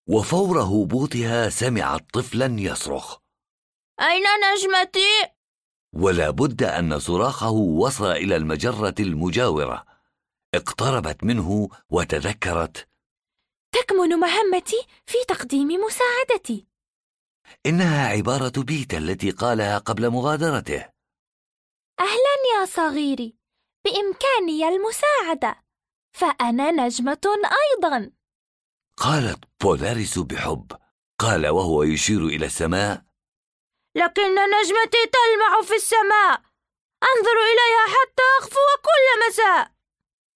وفور هبوطها سمعت طفلا يصرخ: أين نجمتي؟ ولا بد أن صراخه وصل إلى المجرة المجاورة. اقتربت منه وتذكرت: تكمن مهمتي في تقديم مساعدتي. إنها عبارة بيتا التي قالها قبل مغادرته. أهلا يا صغيري، بإمكاني المساعدة، فأنا نجمة أيضا. قالت بولاريس بحب. قال وهو يشير إلى السماء: لكن نجمتي تلمع في السماء، أنظر إليها حتى أغفو كل مساء.